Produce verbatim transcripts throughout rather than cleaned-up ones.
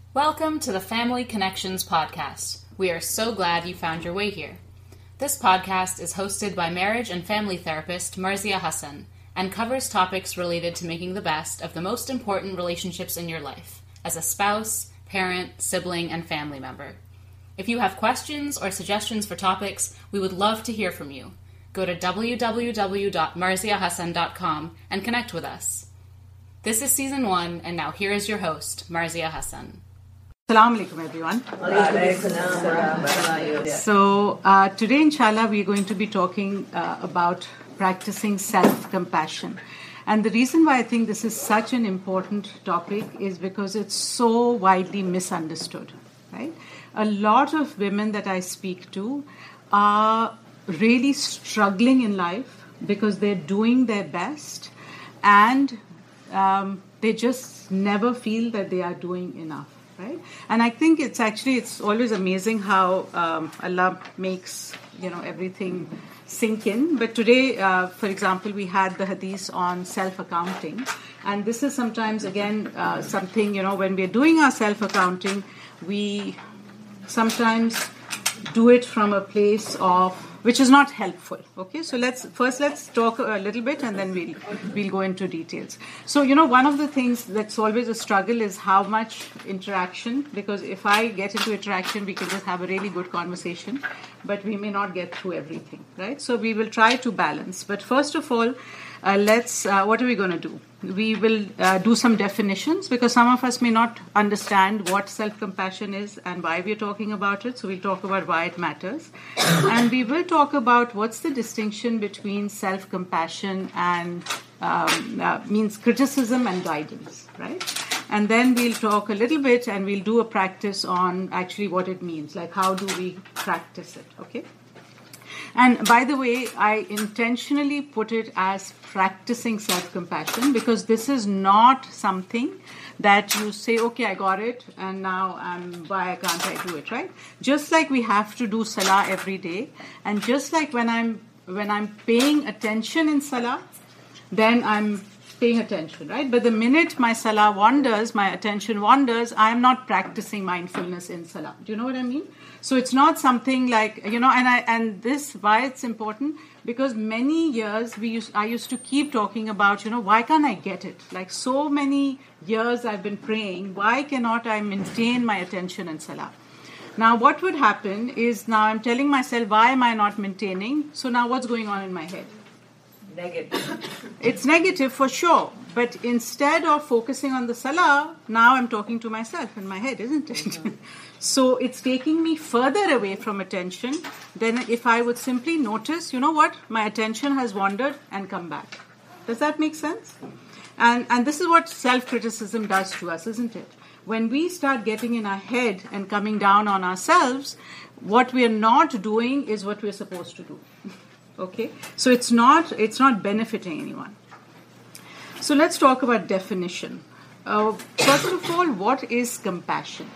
Welcome to the Family Connections podcast. We are so glad you found your way here. This podcast is hosted by marriage and family therapist Marzia Hassan and covers topics related to making the best of the most important relationships in your life as a spouse, parent, sibling, and family member. If you have questions or suggestions for topics, we would love to hear from you. Go to w w w dot marzia hassan dot com and connect with us. This is season one, and now here is your host, Marzia Hassan. Assalamu alaikum, everyone. So uh, today, inshallah, we're going to be talking uh, about practicing self-compassion. And the reason why I think this is such an important topic is because it's so widely misunderstood, right? A lot of women that I speak to are really struggling in life because they're doing their best and um, they just never feel that they are doing enough. Right? And I think it's actually, it's always amazing how um, Allah makes, you know, everything sink in. But today, uh, for example, we had the hadith on self-accounting. And this is sometimes, again, uh, something, you know, when we're doing our self-accounting, we sometimes do it from a place of, which is not helpful. Okay, so let's first let's talk a little bit, and then we'll we'll go into details. So you know, one of the things that's always a struggle is how much interaction. Because if I get into interaction, we can just have a really good conversation, but we may not get through everything, right? So we will try to balance. But first of all, uh, let's. Uh, what are we going to do? We will uh, do some definitions because some of us may not understand what self-compassion is and why we're talking about it. So we'll talk about why it matters. And we will talk about what's the distinction between self-compassion and um, uh, means criticism and guidance, right? And then we'll talk a little bit and we'll do a practice on actually what it means, like how do we practice it, okay? And by the way, I intentionally put it as practicing self-compassion because this is not something that you say, okay, I got it, and now I'm, why can't I do it, right? Just like we have to do salah every day, and just like when I'm when I'm paying attention in salah, then I'm paying attention, right? But the minute my salah wanders, my attention wanders, I am not practicing mindfulness in salah. Do you know what I mean? So it's not something like, you know, and I and this, why it's important, because many years we used, I used to keep talking about, you know, why can't I get it? Like so many years I've been praying, why cannot I maintain my attention in salah? Now what would happen is now I'm telling myself, why am I not maintaining? So now what's going on in my head? Negative. It's negative for sure. But instead of focusing on the salah, now I'm talking to myself in my head, isn't it? Mm-hmm. So it's taking me further away from attention than if I would simply notice, you know what, my attention has wandered and come back. Does that make sense? And and this is what self-criticism does to us, isn't it? When we start getting in our head and coming down on ourselves, what we are not doing is what we're supposed to do. Okay? So it's not it's not benefiting anyone. So let's talk about definition. Uh, first of all, what is compassion?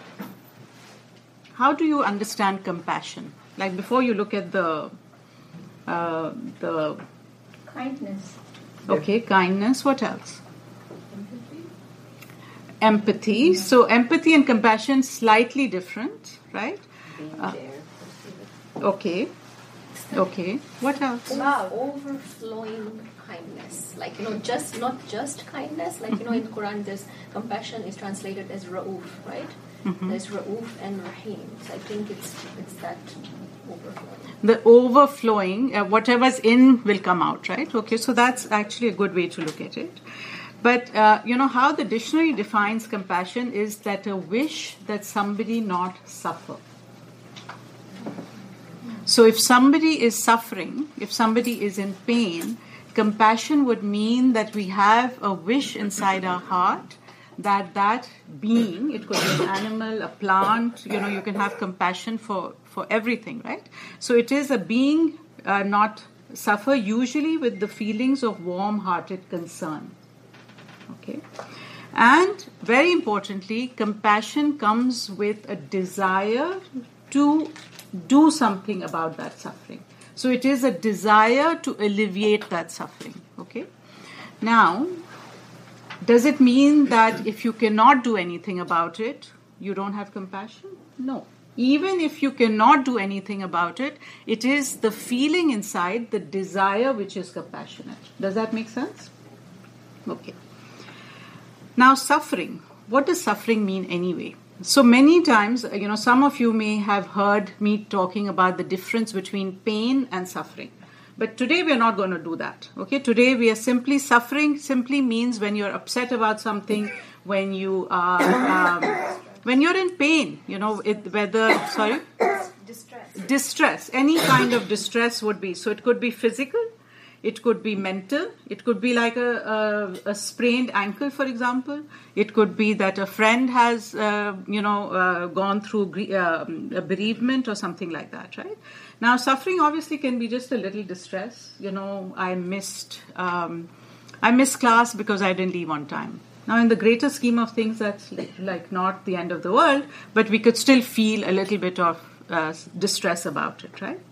How do you understand compassion? Like before you look at the uh, the kindness. Okay, kindness. What else? Empathy. Empathy. So empathy and compassion slightly different, right? Being uh, there. Okay. Okay. What else? Wow, overflowing kindness. Like, you know, just not just kindness. Like, you know, in the Quran, there's compassion is translated as Ra'uf, right? Mm-hmm. There's Ra'uf and Rahim. So I think it's it's that overflowing. The overflowing, uh, whatever's in will come out, right? Okay, so that's actually a good way to look at it. But, uh, you know, how the dictionary defines compassion is that a wish that somebody not suffer. So if somebody is suffering, if somebody is in pain, compassion would mean that we have a wish inside our heart that that being, it could be an animal, a plant, you know, you can have compassion for, for everything, right? So it is a being uh, not suffer, usually with the feelings of warm-hearted concern. Okay? And very importantly, compassion comes with a desire to do something about that suffering. So it is a desire to alleviate that suffering. Okay? Now, does it mean that if you cannot do anything about it, you don't have compassion? No. Even if you cannot do anything about it, it is the feeling inside, the desire, which is compassionate. Does that make sense? Okay. Now, suffering. What does suffering mean anyway? So many times, you know, some of you may have heard me talking about the difference between pain and suffering. But today we are not going to do that. Okay, today we are simply suffering. Simply means when you're upset about something, when you are, um, when you're in pain. You know, it, whether sorry, Distress. distress. Any kind of distress would be. So it could be physical, it could be mental, it could be like a, a, a sprained ankle, for example. It could be that a friend has, uh, you know, uh, gone through gre- uh, a bereavement or something like that, right? Now, suffering obviously can be just a little distress. You know, I missed, um, I missed class because I didn't leave on time. Now, in the greater scheme of things, that's like, like not the end of the world, but we could still feel a little bit of uh, distress about it, right?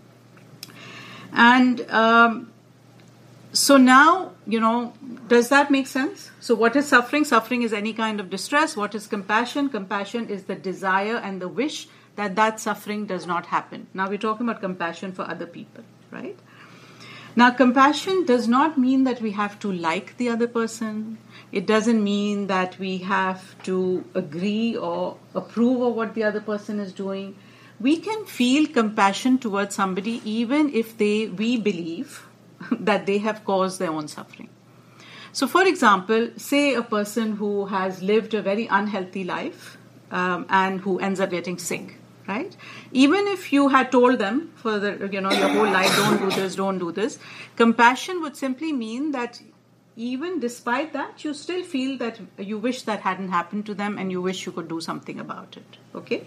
And um, so now, you know, does that make sense? So what is suffering? Suffering is any kind of distress. What is compassion? Compassion is the desire and the wish that that suffering does not happen. Now we're talking about compassion for other people, right? Now, compassion does not mean that we have to like the other person. It doesn't mean that we have to agree or approve of what the other person is doing. We can feel compassion towards somebody even if they we believe that they have caused their own suffering. So, for example, say a person who has lived a very unhealthy life um, and who ends up getting sick. Right? Even if you had told them for the, you know, your whole life, don't do this, don't do this, compassion would simply mean that even despite that, you still feel that you wish that hadn't happened to them and you wish you could do something about it. Okay?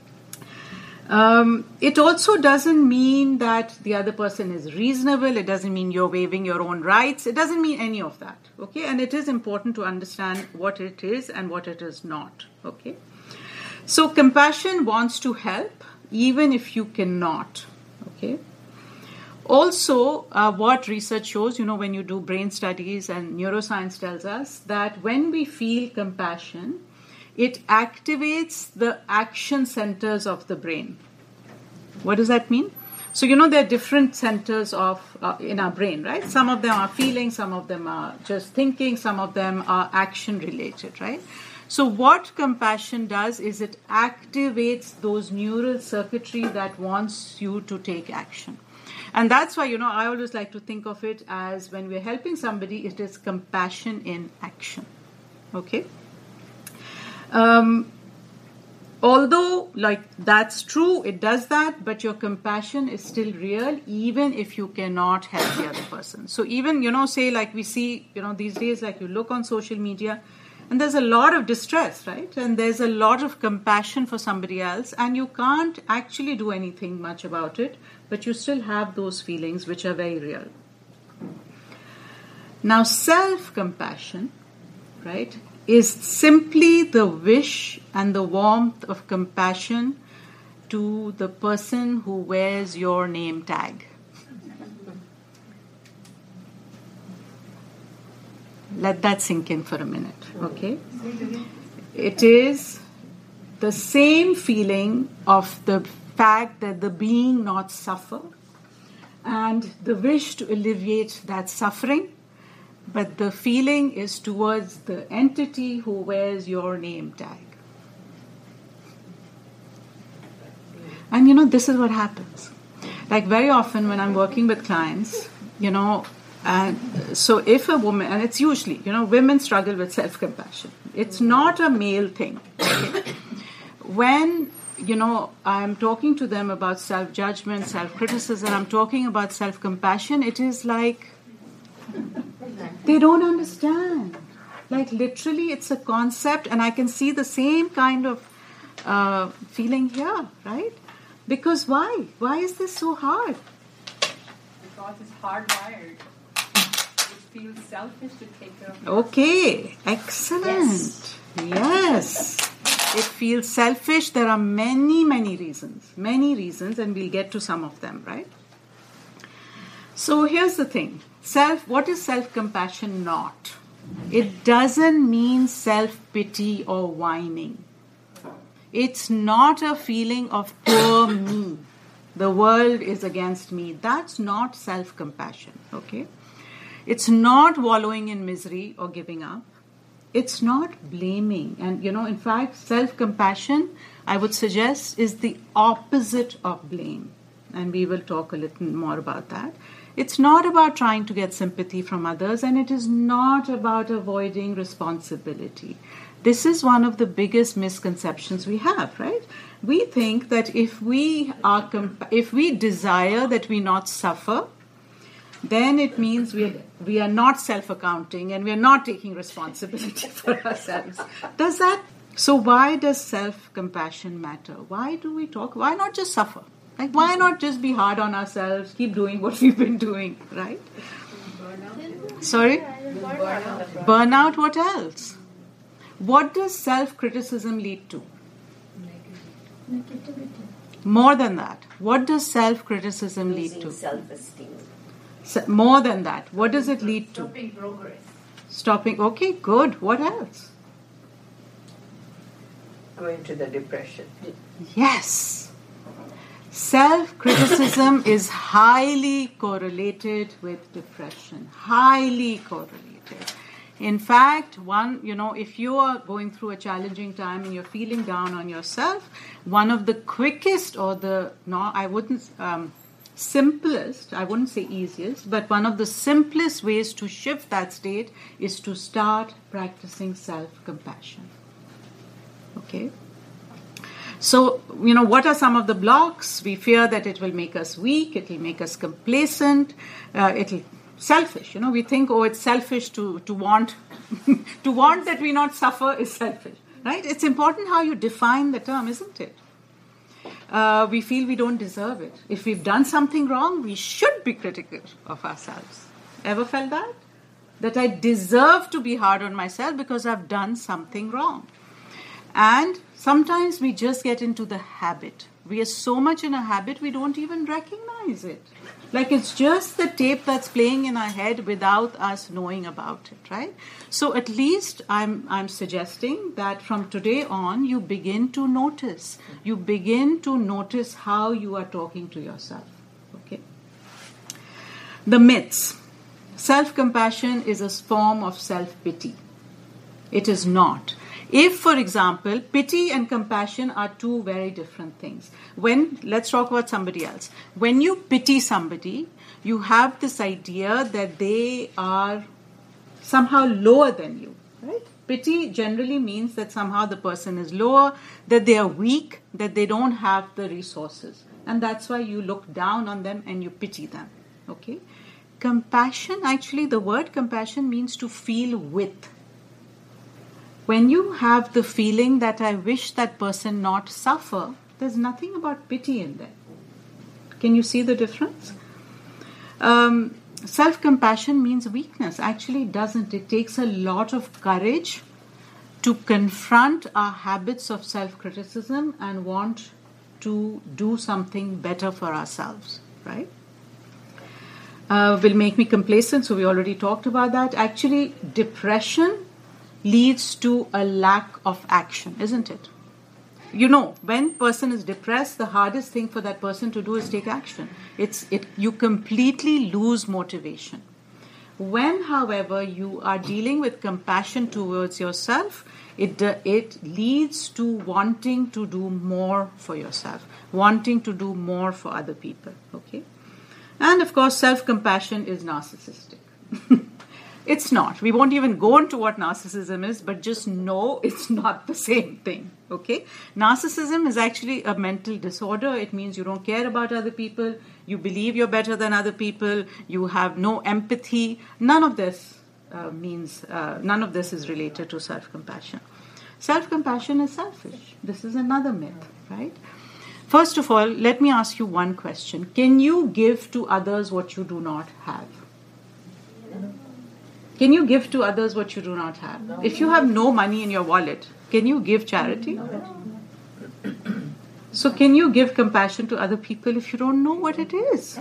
Um, it also doesn't mean that the other person is reasonable. It doesn't mean you're waiving your own rights. It doesn't mean any of that. Okay? And it is important to understand what it is and what it is not. Okay? So compassion wants to help even if you cannot, okay? Also, uh, what research shows, you know, when you do brain studies and neuroscience tells us that when we feel compassion, it activates the action centers of the brain. What does that mean? So, you know, there are different centers of uh, in our brain, right? Some of them are feeling, some of them are just thinking, some of them are action related, right? So what compassion does is it activates those neural circuitry that wants you to take action. And that's why, you know, I always like to think of it as when we're helping somebody, it is compassion in action. Okay? Um, although, like, that's true, it does that, but your compassion is still real even if you cannot help the other person. So even, you know, say like we see, you know, these days, like you look on social media, and there's a lot of distress, right? And there's a lot of compassion for somebody else, and you can't actually do anything much about it, but you still have those feelings which are very real. Now, self-compassion, right, is simply the wish and the warmth of compassion to the person who wears your name tag. Let that sink in for a minute, okay? It is the same feeling of the fact that the being not suffer and the wish to alleviate that suffering, but the feeling is towards the entity who wears your name tag. And you know, this is what happens. Like very often when I'm working with clients, you know, and so if a woman, and it's usually, you know, women struggle with self-compassion. It's not a male thing. Okay? When, you know, I'm talking to them about self-judgment, self-criticism, I'm talking about self-compassion, it is like they don't understand. Like literally it's a concept, and I can see the same kind of uh, feeling here, right? Because why? Why is this so hard? Because it's hardwired. It feels selfish to take care of Okay, excellent. Yes. yes. It feels selfish. There are many, many reasons. Many reasons, and we'll get to some of them, right? So here's the thing. Self. What is self-compassion not? It doesn't mean self-pity or whining. It's not a feeling of poor me. The world is against me. That's not self-compassion, okay? It's not wallowing in misery or giving up. It's not blaming. And, you know, in fact, self-compassion, I would suggest, is the opposite of blame. And we will talk a little more about that. It's not about trying to get sympathy from others, and it is not about avoiding responsibility. This is one of the biggest misconceptions we have, right? We think that if we are comp- if we desire that we not suffer, then it means we are, we are not self-accounting and we are not taking responsibility for ourselves. Does that? So why does self-compassion matter? Why do we talk? Why not just suffer? Like, why not just be hard on ourselves, keep doing what we've been doing, right? Burnout. Sorry? Burnout. Burnout, what else? What does self-criticism lead to? Negativity. More than that. What does self-criticism lead Losing to? self-esteem. Se- More than that. What does it lead to? Stopping progress. Stopping. Okay, good. What else? Going to the depression. Yes. Self-criticism is highly correlated with depression. Highly correlated. In fact, one, you know, if you are going through a challenging time and you're feeling down on yourself, one of the quickest or the, no, I wouldn't, um, simplest, I wouldn't say easiest, but one of the simplest ways to shift that state is to start practicing self-compassion. Okay? So, you know, what are some of the blocks? We fear that it will make us weak, it will make us complacent, uh, it will selfish. You know, we think, oh, it's selfish to, to want to want that we not suffer is selfish, right? It's important how you define the term, isn't it? Uh, we feel we don't deserve it. If we've done something wrong, we should be critical of ourselves. Ever felt that? That I deserve to be hard on myself because I've done something wrong. And sometimes we just get into the habit. We are so much in a habit, we don't even recognize it. Like it's just the tape that's playing in our head without us knowing about it, right? So at least I'm I'm suggesting that from today on, you begin to notice. You begin to notice how you are talking to yourself, okay? The myths. Self-compassion is a form of self-pity. It is not. If, for example, pity and compassion are two very different things. When, let's talk about somebody else. When you pity somebody, you have this idea that they are somehow lower than you, right? Pity generally means that somehow the person is lower, that they are weak, that they don't have the resources. And that's why you look down on them and you pity them, okay? Compassion, actually the word compassion means to feel with. When you have the feeling that I wish that person not suffer, there's nothing about pity in there. Can you see the difference? Um, self-compassion means weakness. Actually, it doesn't. It takes a lot of courage to confront our habits of self-criticism and want to do something better for ourselves, right? Uh, will make me complacent, so we already talked about that. Actually, depression leads to a lack of action, isn't it? You know, when person is depressed, the hardest thing for that person to do is take action. It's it you completely lose motivation. When, however, you are dealing with compassion towards yourself, it uh, it leads to wanting to do more for yourself, wanting to do more for other people, okay? And of course, self-compassion is narcissistic. It's not. We won't even go into what narcissism is, but just know it's not the same thing, okay? Narcissism is actually a mental disorder. It means you don't care about other people, you believe you're better than other people, you have no empathy. None of this uh, means, uh, none of this is related to self-compassion. Self-compassion is selfish. This is another myth, right? First of all, let me ask you one question. Can you give to others what you do not have? Can you give to others what you do not have? No. If you have no money in your wallet, can you give charity? No. So can you give compassion to other people if you don't know what it is?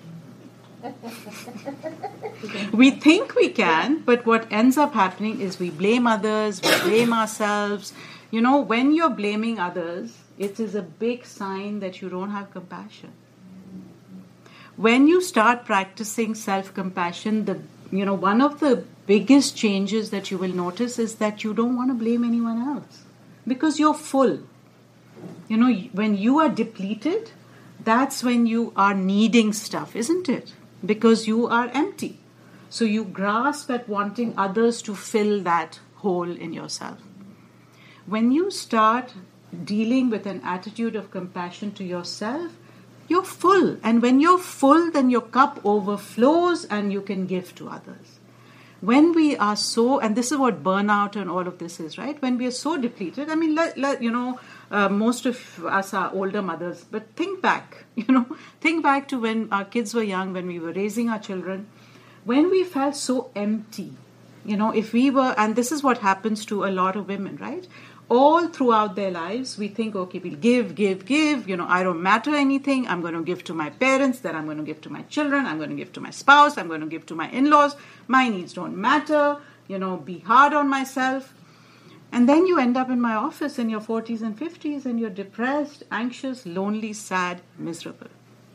We think we can, but what ends up happening is we blame others, we blame ourselves. You know, when you're blaming others, it is a big sign that you don't have compassion. When you start practicing self-compassion, the you know, one of the biggest changes that you will notice is that you don't want to blame anyone else because you're full. You know, when you are depleted, that's when you are needing stuff, isn't it? Because you are empty. So you grasp at wanting others to fill that hole in yourself. When you start dealing with an attitude of compassion to yourself, you're full. And when you're full, then your cup overflows and you can give to others. When we are so, and this is what burnout and all of this is, right? When we are so depleted, I mean, let, let, you know, uh, most of us are older mothers, but think back, you know, think back to when our kids were young, when we were raising our children, when we felt so empty, you know, if we were, and this is what happens to a lot of women, right? All throughout their lives, we think, okay, we'll give, give, give. You know, I don't matter anything. I'm going to give to my parents, then I'm going to give to my children. I'm going to give to my spouse. I'm going to give to my in-laws. My needs don't matter. You know, be hard on myself. And then you end up in my office in your forties and fifties and you're depressed, anxious, lonely, sad, miserable.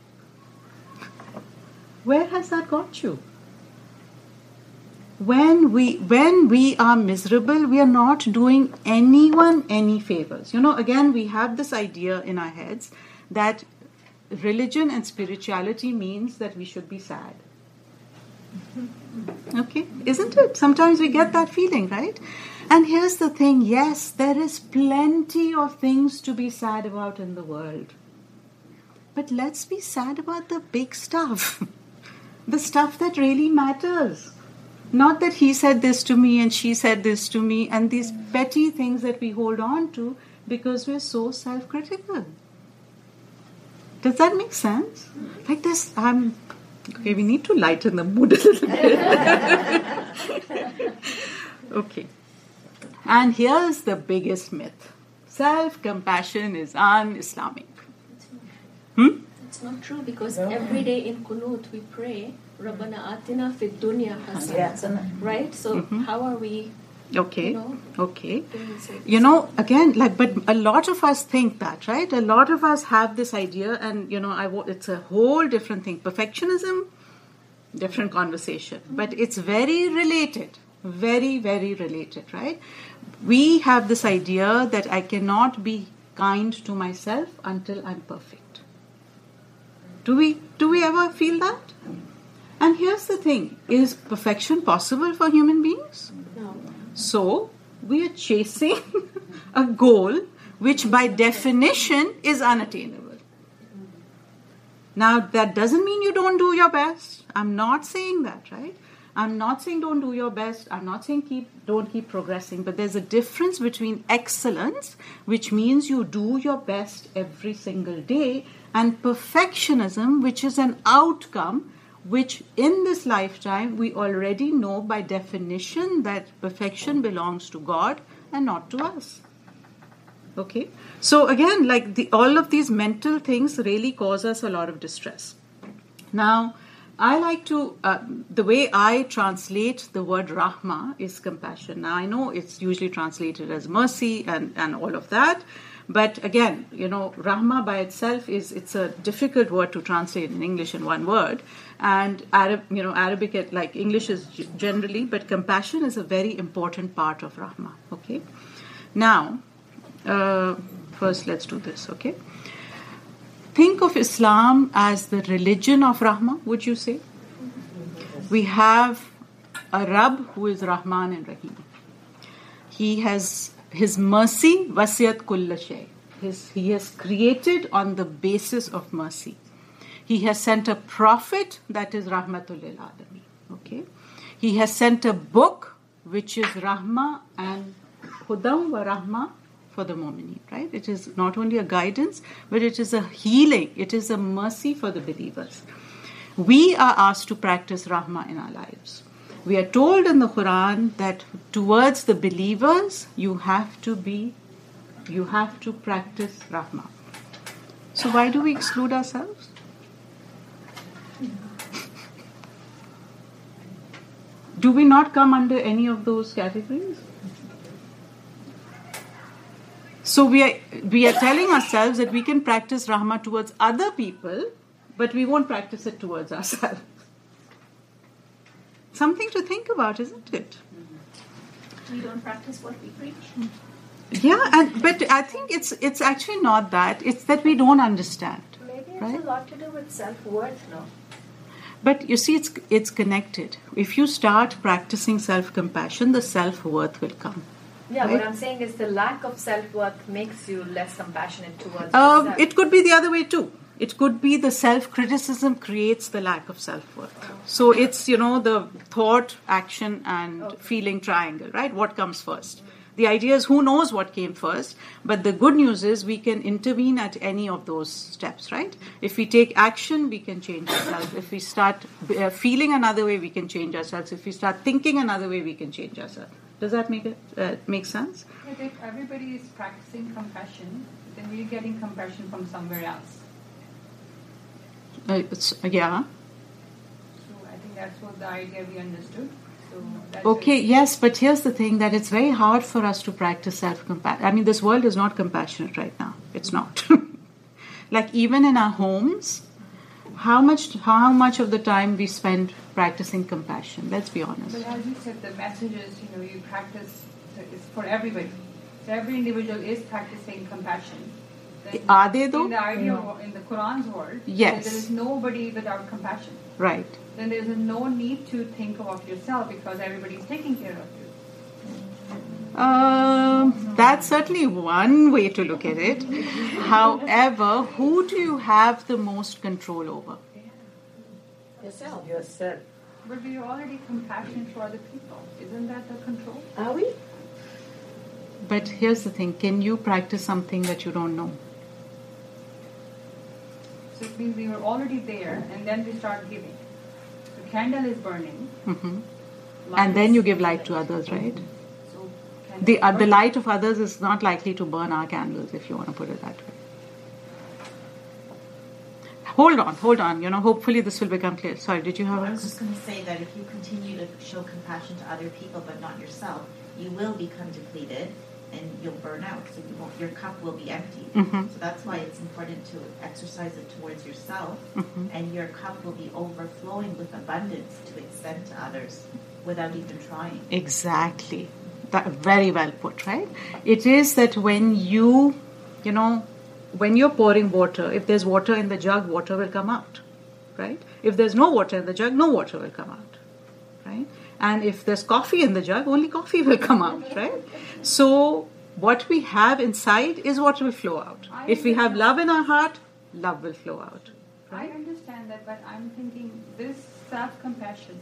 Where has that got you? When we when we are miserable, we are not doing anyone any favors. You know, again, we have this idea in our heads that religion and spirituality means that we should be sad. Okay, isn't it? Sometimes we get that feeling, right? And here's the thing, yes, there is plenty of things to be sad about in the world. But let's be sad about the big stuff. The stuff that really matters. Not that he said this to me and she said this to me and these petty things that we hold on to because we're so self-critical. Does that make sense? Like this, um, okay, we need to lighten the mood a little bit. Okay. And here's the biggest myth. Self-compassion is un-Islamic. Hmm? It's not true because every day in Qunut we pray, Rabbana atina fid dunya hasana. Right? So Mm-hmm. how are we, Okay. you know, Okay. doing this? You know, again, like, but a lot of us think that, right? A lot of us have this idea, and you know, I w- it's a whole different thing. Perfectionism, different conversation, but it's very related, very, very related, right? We have this idea that I cannot be kind to myself until I'm perfect. Do we? Do we ever feel that? And here's the thing: is perfection possible for human beings? No. So, we are chasing a goal which by definition is unattainable. Now, that doesn't mean you don't do your best. I'm not saying that, right? I'm not saying don't do your best. I'm not saying keep don't keep progressing. But there's a difference between excellence, which means you do your best every single day, and perfectionism, which is an outcome which in this lifetime we already know by definition that perfection belongs to God and not to us. Okay? So again, like the, all of these mental things really cause us a lot of distress. Now, I like to, uh, the way I translate the word Rahma is compassion. Now, I know it's usually translated as mercy and, and all of that. But again, you know, Rahma by itself is, it's a difficult word to translate in English in one word. And Arab, you know, Arabic, like English is generally, but compassion is a very important part of Rahma. Okay? Now, uh, first let's do this, okay? Think of Islam as the religion of Rahma, would you say? We have a Rabb who is Rahman and Rahim. He has his mercy, wasiyat kulla shay. His, he has created on the basis of mercy. He has sent a prophet that is Rahmatul lil Alamin. Okay? He has sent a book which is Rahma and Hudam wa Rahma for the Mu'mineen, right? It is not only a guidance, but it is a healing. It is a mercy for the believers. We are asked to practice Rahma in our lives. We are told in the Quran that towards the believers, you have to be, you have to practice Rahma. So why do we exclude ourselves? Do we not come under any of those categories? So we are we are telling ourselves that we can practice Rahma towards other people, but we won't practice it towards ourselves. Something to think about, isn't it? We don't practice what we preach. Yeah, and but I think it's it's actually not that. It's that we don't understand. Maybe it's Right? a lot to do with self-worth, no? But you see, it's it's connected. If you start practicing self-compassion, the self-worth will come. Yeah, Right? what I'm saying is the lack of self-worth makes you less compassionate towards Um, yourself. it could be the other way too. It could be the self-criticism creates the lack of self-worth. So it's, you know, the thought, action, and feeling triangle, right? What comes first? The idea is who knows what came first, but the good news is we can intervene at any of those steps, right? If we take action, we can change ourselves. If we start uh, feeling another way, we can change ourselves. If we start thinking another way, we can change ourselves. Does that make it uh, make sense? But if everybody is practicing compassion, then we're getting compassion from somewhere else. Uh, it's, yeah. So I think that's what the idea we understood. So that's Okay, it. yes, but here's the thing that it's very hard for us to practice self-compassion. I mean, this world is not compassionate right now. It's not. Like even in our homes, how much how much of the time we spend practicing compassion? Let's be honest. But as you said, the message is, you know, you practice, it's for everybody. So every individual is practicing compassion. Then Are they though? In the idea of, in the Quran's world, Yes. there is nobody without compassion. Right. Then there is no need to think about yourself because everybody is taking care of you. Um, that's certainly one way to look at it. However, who do you have the most control over? Yourself. Yourself. But we are already compassionate for other people. Isn't that the control? Are we? But here's the thing, can you practice something that you don't know? So it means we were already there and then we start giving. The candle is burning. hmm light And then is- you give light to others, right? So candle The, is uh, the burning. light of others is not likely to burn our candles, if you want to put it that way. Hold on, hold on. You know, hopefully this will become clear. Sorry, did you have Well, I a... was just going to say that if you continue to show compassion to other people but not yourself, you will become depleted and you'll burn out. So you won't, your cup will be empty. Mhm. So that's why it's important to exercise it towards yourself, Mhm. and your cup will be overflowing with abundance to extend to others without even trying. Exactly. That, very well put, right? It is that when you, you know, when you're pouring water, if there's water in the jug, water will come out, right? If there's no water in the jug, no water will come out, right? And if there's coffee in the jug, only coffee will come out, right? So what we have inside is what will flow out. If we have love in our heart, love will flow out. I understand that, but I'm thinking this self-compassion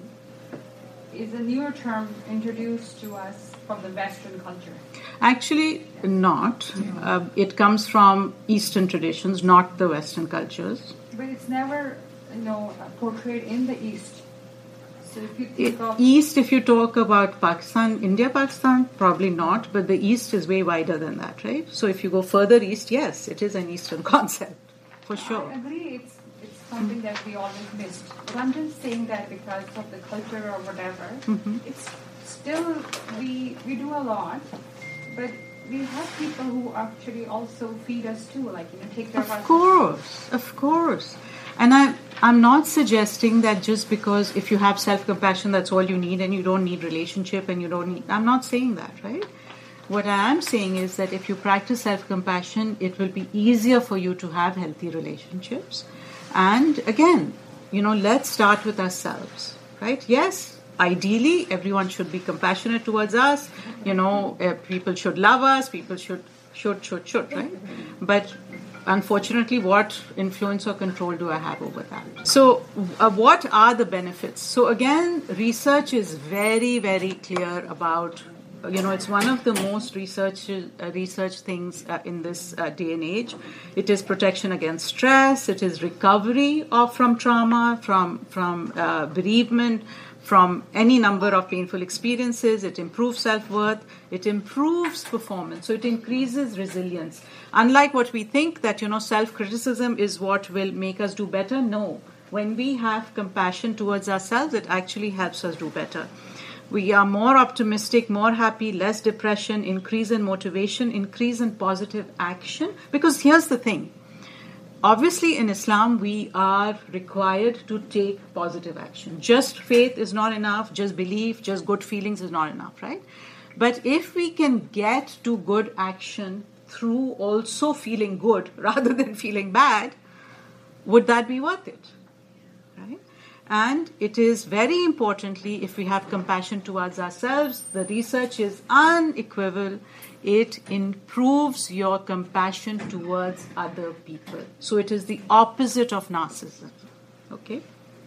is a newer term introduced to us from the Western culture. Actually, not. Uh, it comes from Eastern traditions, not the Western cultures. But it's never, you know, portrayed in the East. So if you I- think of East, if you talk about Pakistan, India, Pakistan, probably not, but the East is way wider than that, right? So if you go further East, yes, it is an Eastern concept, for sure. I agree, it's it's something that we always missed. But I'm just saying that because of the culture or whatever, Mhm. it's still we we do a lot, but we have people who actually also feed us too, like you know, take care of us. Of course, of course. And I, I'm not suggesting that just because if you have self-compassion, that's all you need and you don't need relationship and you don't need... I'm not saying that, right? What I am saying is that if you practice self-compassion, it will be easier for you to have healthy relationships. And again, you know, let's start with ourselves, right? Yes, ideally, everyone should be compassionate towards us. You know, uh, people should love us. People should, should, should, should, right? But unfortunately, what influence or control do I have over that? So, uh, what are the benefits? So, again, research is very, very clear about, you know, it's one of the most research uh, research things uh, in this uh, day and age. It is protection against stress. It is recovery of from trauma, from from uh, bereavement, from any number of painful experiences. It improves self-worth. It improves performance. So it increases resilience. Unlike what we think that, you know, self-criticism is what will make us do better. No. When we have compassion towards ourselves, it actually helps us do better. We are more optimistic, more happy, less depression, increase in motivation, increase in positive action. Because here's the thing. Obviously, in Islam, we are required to take positive action. Just faith is not enough. Just belief, just good feelings is not enough, right? But if we can get to good action through also feeling good rather than feeling bad, would that be worth it? Right? And it is very importantly, if we have compassion towards ourselves, the research is unequivocal. It improves your compassion towards other people. So it is the opposite of narcissism. Okay?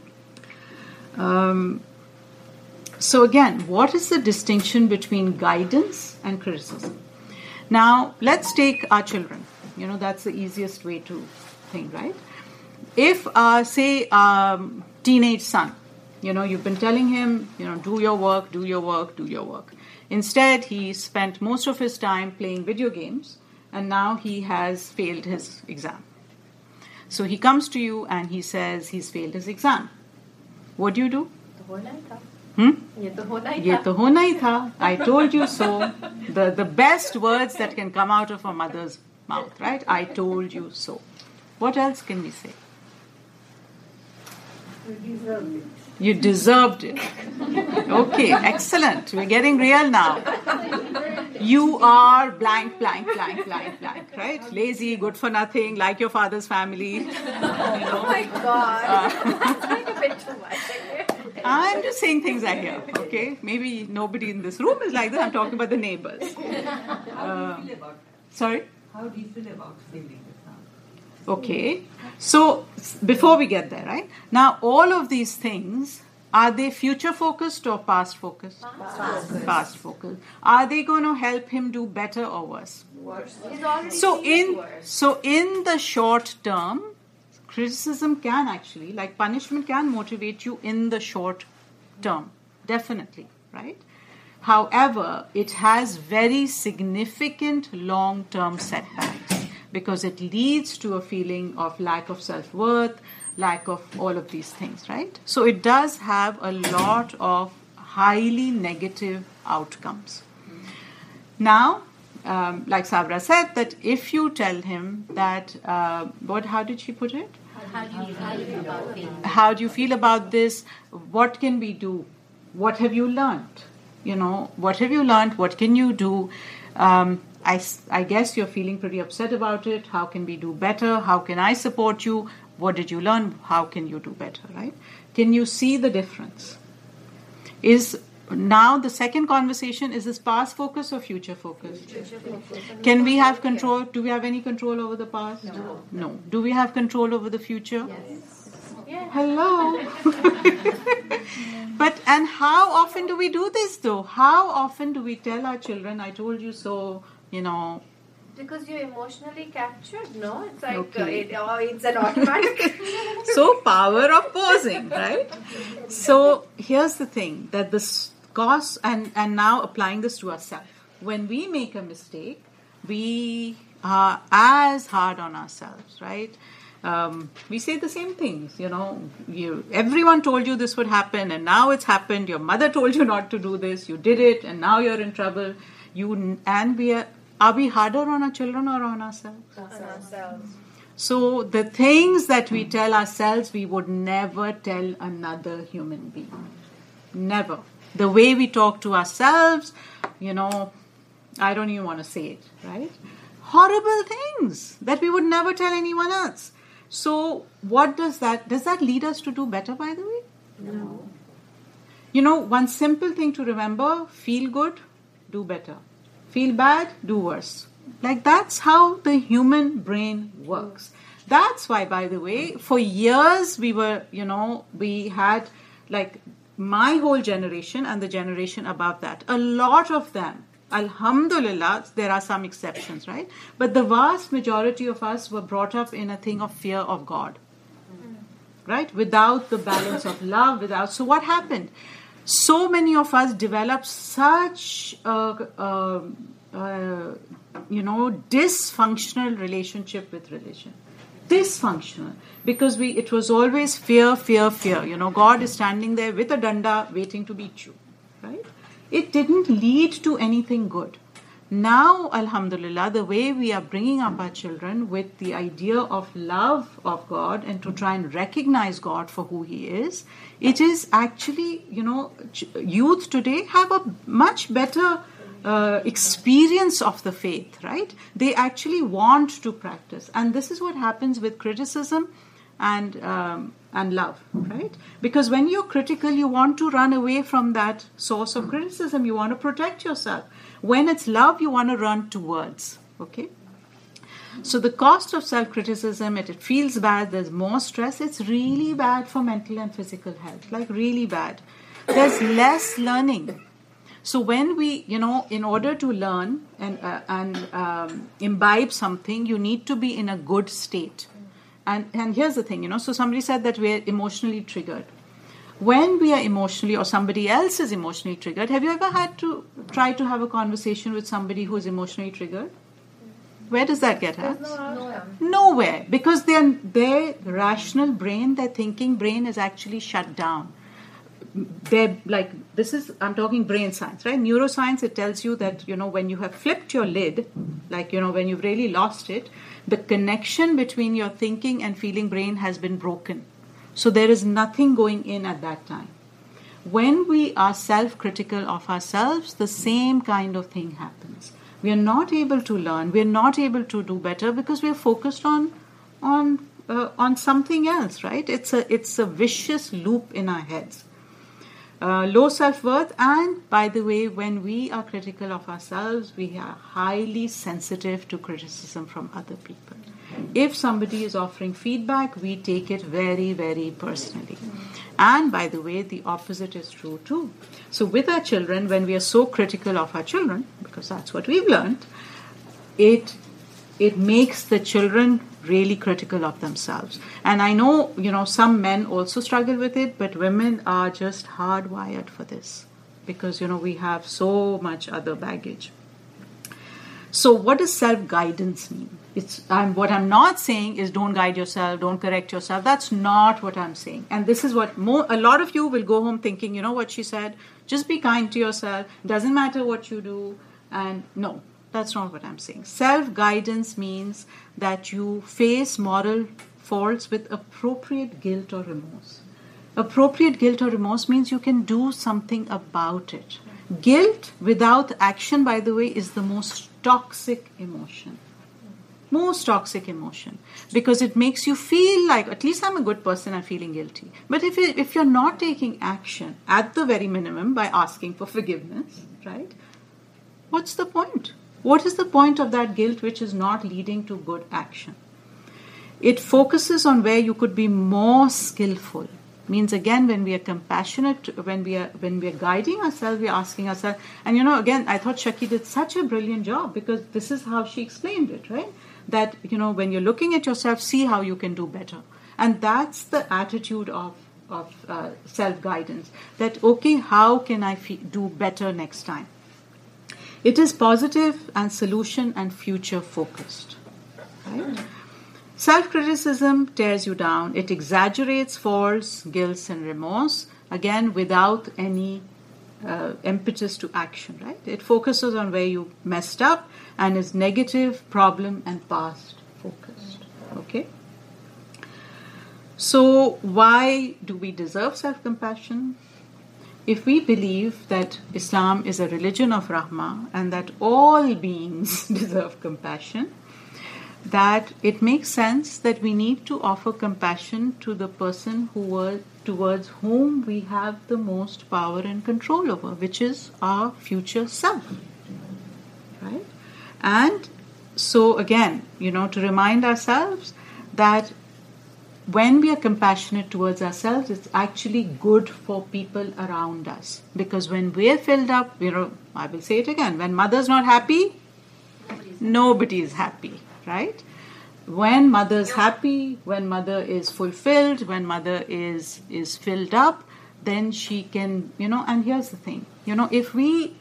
Um, so again, what is the distinction between guidance and criticism? Now, let's take our children. You know, that's the easiest way to think, right? If, uh, say, um, teenage son, you know, you've been telling him, you know, do your work, do your work, do your work. Instead, he spent most of his time playing video games, and now he has failed his exam. So he comes to you and he says he's failed his exam. What do you do? Hmm? Ye to hona hi tha. I told you so. The, the best words that can come out of a mother's mouth, right? I told you so. What else can we say? You deserved it. You deserved it. Okay, excellent. We're getting real now. You are blank, blank, blank, blank, blank, right? Lazy, good for nothing, like your father's family. You know. Oh my God. Uh, That's like a bit too much. I'm just saying things I hear, okay? Maybe nobody in this room is like that. I'm talking about the neighbors. How do you feel about that? Sorry? How do you feel about failing the sound? Okay. So, before we get there, right? Now, all of these things, are they future focused or past focused? Past. Past focused. Are they going to help him do better or worse? Worse. He's already So seen in worse. so in the short term, criticism can actually, like punishment can motivate you in the short term. Definitely, right? However, it has very significant long-term setbacks because it leads to a feeling of lack of self-worth, lack of all of these things, right? So it does have a lot of highly negative outcomes. Now, um, like Sabra said, that if you tell him that, uh, what? How did she put it? How do you feel about things? How do you feel about this? What can we do? What have you learned? You know, what have you learned? What can you do? Um, I, I guess you're feeling pretty upset about it. How can we do better? How can I support you? What did you learn? How can you do better, right? Can you see the difference? Is now the second conversation, is this past focus or future focus? Can we have control? Do we have any control over the past? No. No. Do we have control over the future? Yes. Yeah. Hello. But, and how often do we do this though? How often do we tell our children, I told you so, you know? Because you're emotionally captured, no? It's like Okay. uh, it, oh, it's an automatic. So power of pausing, right? So here's the thing, that this cost, and, and now applying this to ourselves. When we make a mistake, we are as hard on ourselves, right? Um, we say the same things, you know, you, everyone told you this would happen and now it's happened. Your mother told you not to do this. You did it and now you're in trouble. You, and we are, are we harder on our children or on ourselves? On ourselves. So the things that we tell ourselves, we would never tell another human being. Never. The way we talk to ourselves, you know, I don't even want to say it, right? Horrible things that we would never tell anyone else. So what does that, does that lead us to do better, by the way? No. You know, one simple thing to remember, feel good, do better. Feel bad, do worse. Like that's how the human brain works. That's why, by the way, for years we were, you know, we had like my whole generation and the generation above that, a lot of them, Alhamdulillah, there are some exceptions, right? But the vast majority of us were brought up in a thing of fear of God, right? Without the balance of love, without. So what happened? So many of us developed such a, a, a you know, dysfunctional relationship with religion. Dysfunctional. Because we, it was always fear, fear, fear. You know, God is standing there with a danda waiting to beat you. right? It didn't lead to anything good. Now, alhamdulillah, the way we are bringing up our children with the idea of love of God and to try and recognize God for who He is, it is actually, you know, youth today have a much better uh, experience of the faith, right? They actually want to practice. And this is what happens with criticism and um, and love, right? Because when you're critical, you want to run away from that source of criticism. You want to protect yourself. When it's love, you want to run towards, okay? So the cost of self-criticism, it, it feels bad, there's more stress. It's really bad for mental and physical health, like really bad. There's less learning. So when we, you know, in order to learn and, uh, and um, imbibe something, you need to be in a good state. And, and here's the thing, you know, so somebody said that we're emotionally triggered. When we are emotionally or somebody else is emotionally triggered, have you ever had to try to have a conversation with somebody who is emotionally triggered? Where does that get us? Nowhere. Nowhere. Because their, their rational brain, their thinking brain is actually shut down. They're like, this is, I'm talking brain science, right? Neuroscience, it tells you that, you know, when you have flipped your lid, like, you know, when you've really lost it, the connection between your thinking and feeling brain has been broken. So there is nothing going in at that time. When we are self-critical of ourselves, the same kind of thing happens. We are not able to learn. We are not able to do better because we are focused on on uh, on something else, right? It's a it's a vicious loop in our heads. Uh, low self-worth, and by the way, when we are critical of ourselves, we are highly sensitive to criticism from other people. If somebody is offering feedback, we take it very, very personally. And by the way, the opposite is true too. So with our children, when we are so critical of our children, because that's what we've learned, it it makes the children really critical of themselves. And I know, you know, some men also struggle with it, but women are just hardwired for this because, you know, we have so much other baggage. So what does self-guidance mean? It's I'm, what I'm not saying is don't guide yourself, don't correct yourself. That's not what I'm saying. And this is what more, a lot of you will go home thinking, you know what she said, just be kind to yourself, doesn't matter what you do. And no, that's not what I'm saying. Self-guidance means that you face moral faults with appropriate guilt or remorse. Appropriate guilt or remorse means you can do something about it. Guilt without action, by the way, is the most toxic emotion. Most toxic emotion. Because it makes you feel like, at least I'm a good person, I'm feeling guilty. But if, it, if you're not taking action, at the very minimum, by asking for forgiveness, right? What's the point? What is the point of that guilt which is not leading to good action? It focuses on where you could be more skillful. Means again, when we are compassionate, when we are when we are guiding ourselves, we are asking ourselves. And you know, again, I thought Shaki did such a brilliant job because this is how she explained it, right? That, you know, when you're looking at yourself, see how you can do better. And that's the attitude of of uh, self-guidance. That, okay, how can I fe- do better next time? It is positive and solution and future focused, right? Self-criticism tears you down. It exaggerates faults, guilt, and remorse, again, without any uh, impetus to action, right? It focuses on where you messed up and is negative, problem, and past focused, okay? So why do we deserve self-compassion? If we believe that Islam is a religion of rahmah and that all beings deserve compassion, that it makes sense that we need to offer compassion to the person who were, towards whom we have the most power and control over, which is our future self, right? And so again, you know, to remind ourselves that when we are compassionate towards ourselves, it's actually good for people around us. Because when we're filled up, you know, I will say it again, when mother's not happy, nobody is happy. Right? When mother's happy, when mother is fulfilled, when mother is is filled up, then she can, you know, and here's the thing, you know, if we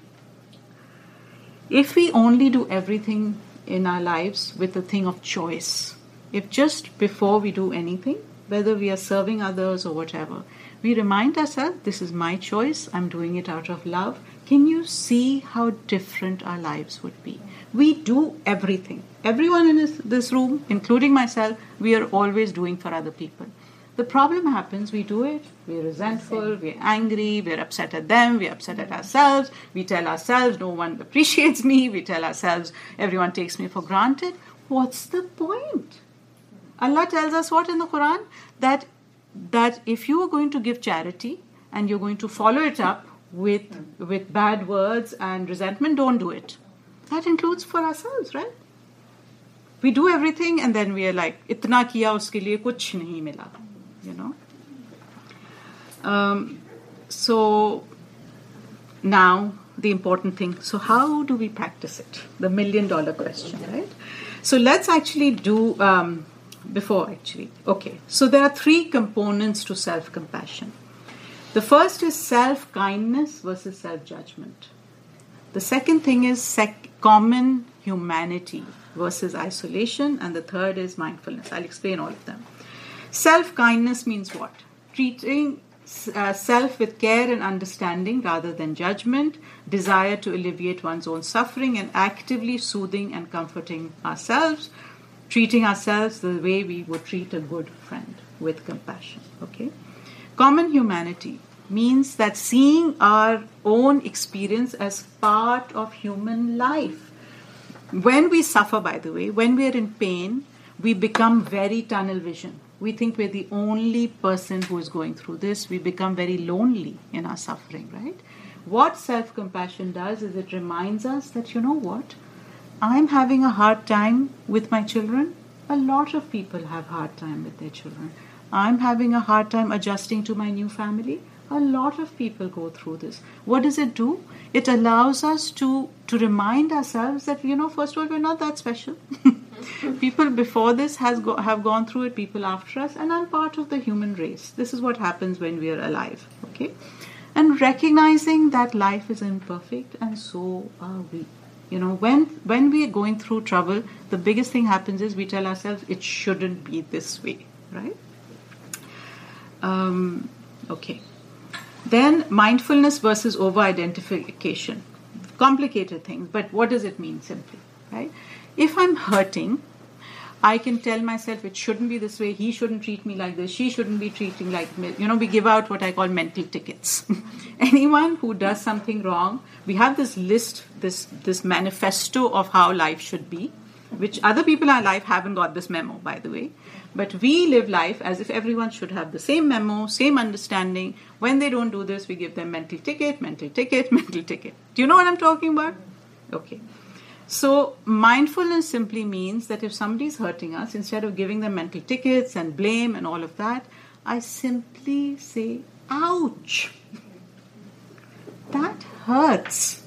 if we only do everything in our lives with the thing of choice, if just before we do anything, whether we are serving others or whatever, We remind ourselves, this is my choice, I'm doing it out of love. Can you see how different our lives would be? We do everything. Everyone in this, this room, including myself, we are always doing for other people. The problem happens, we do it, we're resentful, we're angry, we're upset at them, we're upset at ourselves, we tell ourselves no one appreciates me, we tell ourselves everyone takes me for granted. What's the point? Allah tells us what in the Quran? That, that if you are going to give charity and you're going to follow it up with, with bad words and resentment, don't do it. That includes for ourselves, right? We do everything and then we are like, itna kiya uske liye kuch nahi mila. You know. Um, so now the important thing. So how do we practice it? The million dollar question, right? So let's actually do um, before actually. Okay. So there are three components to self-compassion. The first is self-kindness versus self-judgment. The second thing is sec- common humanity versus isolation, and the third is mindfulness. I'll explain all of them. Self-kindness means what? Treating uh, self with care and understanding rather than judgment, desire to alleviate one's own suffering, and actively soothing and comforting ourselves, treating ourselves the way we would treat a good friend, with compassion. Okay? Common humanity means that seeing our own experience as part of human life. When we suffer, by the way, when we are in pain, we become very tunnel vision. We think we're the only person who is going through this. We become very lonely in our suffering, right? What self-compassion does is it reminds us that, you know what? I'm having a hard time with my children. A lot of people have a hard time with their children. I'm having a hard time adjusting to my new family. A lot of people go through this. What does it do? It allows us to, to remind ourselves that, you know, first of all, we're not that special. People before this has go, have gone through it, people after us, and I'm part of the human race. This is what happens when we are alive, okay? And recognizing that life is imperfect, and so are we. You know, when when we are going through trouble, the biggest thing happens is we tell ourselves it shouldn't be this way, right? Um, okay. Then mindfulness versus over-identification. Complicated things, but what does it mean simply, right? If I'm hurting, I can tell myself it shouldn't be this way, he shouldn't treat me like this, she shouldn't be treating like me. You know, we give out what I call mental tickets. Anyone who does something wrong, we have this list, this, this manifesto of how life should be, which other people in our life haven't got this memo, by the way. But we live life as if everyone should have the same memo, same understanding. When they don't do this, we give them mental ticket, mental ticket, mental ticket. Do you know what I'm talking about? Okay. So mindfulness simply means that if somebody's hurting us, instead of giving them mental tickets and blame and all of that, I simply say, ouch. That hurts.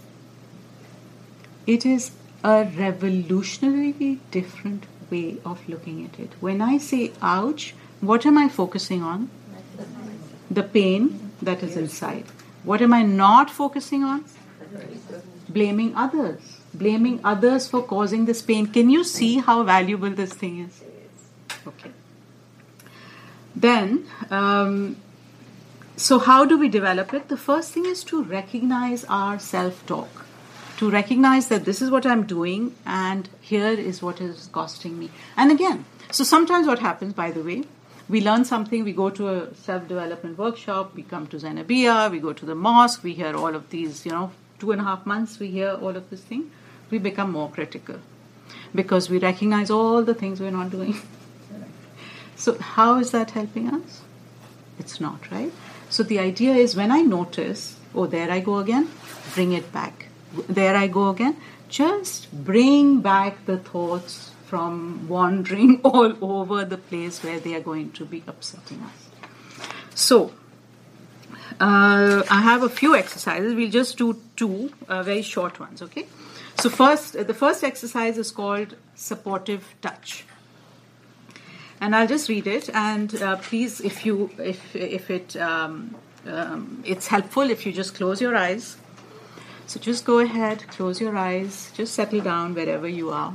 It is a revolutionarily different way of looking at it. When I say ouch, what am I focusing on? The pain that is inside. What am I not focusing on? Blaming others. Blaming others for causing this pain. Can you see how valuable this thing is? Okay. Then, um, so how do we develop it? The first thing is to recognize our self-talk. To recognize that this is what I'm doing and here is what is costing me. And again, so sometimes what happens, by the way, we learn something, we go to a self-development workshop, we come to Zainabia, we go to the mosque, we hear all of these, you know, two and a half months we hear all of this thing. We become more critical because we recognize all the things we're not doing. So how is that helping us? It's not, right? So the idea is when I notice, oh, there I go again, bring it back. There I go again. Just bring back the thoughts from wandering all over the place where they are going to be upsetting us. So, uh, I have a few exercises. We'll just do two uh, very short ones, okay? So first, uh, the first exercise is called supportive touch. And I'll just read it. And uh, please, if you, if if it um, um, it's helpful if you just close your eyes. So just go ahead, close your eyes, just settle down wherever you are.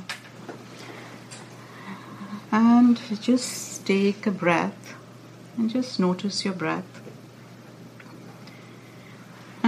And just take a breath and just notice your breath.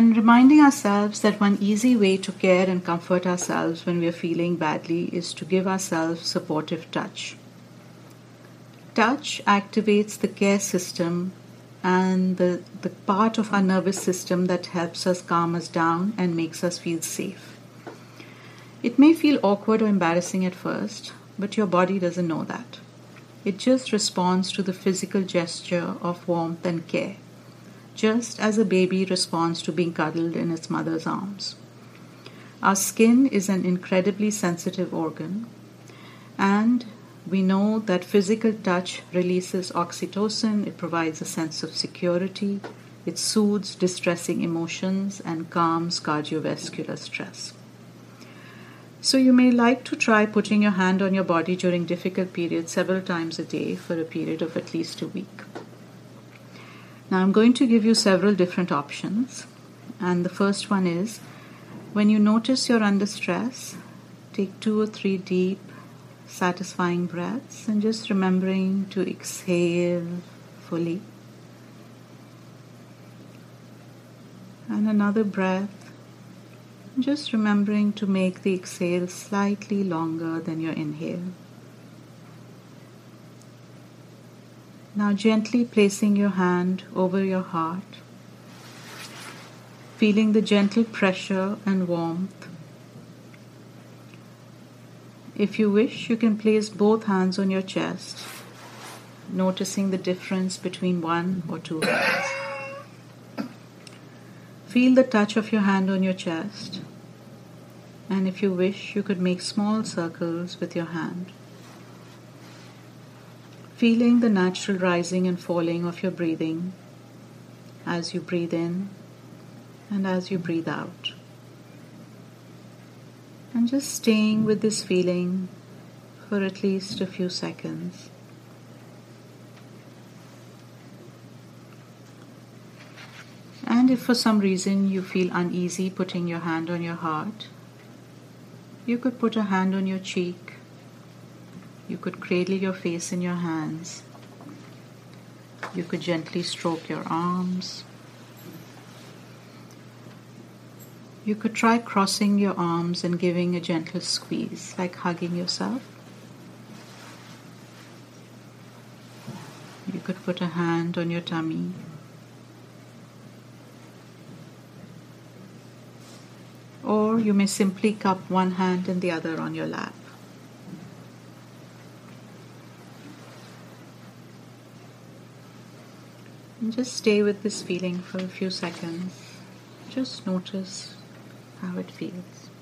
And reminding ourselves that one easy way to care and comfort ourselves when we are feeling badly is to give ourselves supportive touch. Touch activates the care system and the, the part of our nervous system that helps us calm us down and makes us feel safe. It may feel awkward or embarrassing at first, but your body doesn't know that. It just responds to the physical gesture of warmth and care, just as a baby responds to being cuddled in its mother's arms. Our skin is an incredibly sensitive organ, and we know that physical touch releases oxytocin, it provides a sense of security, it soothes distressing emotions, and calms cardiovascular stress. So you may like to try putting your hand on your body during difficult periods several times a day for a period of at least a week. Now I'm going to give you several different options, and the first one is, when you notice you're under stress, take two or three deep, satisfying breaths and just remembering to exhale fully. And another breath, just remembering to make the exhale slightly longer than your inhale. Now gently placing your hand over your heart, feeling the gentle pressure and warmth. If you wish, you can place both hands on your chest, noticing the difference between one or two hands. Feel the touch of your hand on your chest, and if you wish, you could make small circles with your hand. Feeling the natural rising and falling of your breathing as you breathe in and as you breathe out. And just staying with this feeling for at least a few seconds. And if for some reason you feel uneasy putting your hand on your heart, you could put a hand on your cheek. You could cradle your face in your hands. You could gently stroke your arms. You could try crossing your arms and giving a gentle squeeze, like hugging yourself. You could put a hand on your tummy. Or you may simply cup one hand and the other on your lap. And just stay with this feeling for a few seconds. Just notice how it feels.